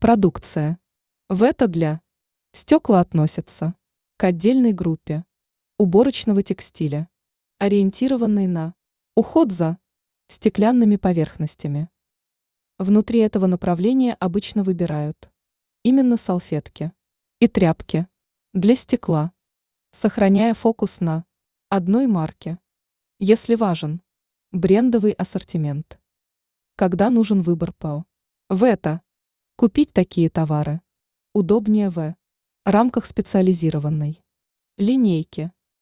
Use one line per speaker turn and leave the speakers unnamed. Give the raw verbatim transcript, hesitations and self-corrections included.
Продукция. В это для стекла относятся к отдельной группе уборочного текстиля, ориентированной на уход за стеклянными поверхностями. Внутри этого направления обычно выбирают именно салфетки и тряпки для стекла, сохраняя фокус на одной марке, если важен брендовый ассортимент. Когда нужен выбор ПО. В это купить такие товары удобнее в рамках специализированной линейки.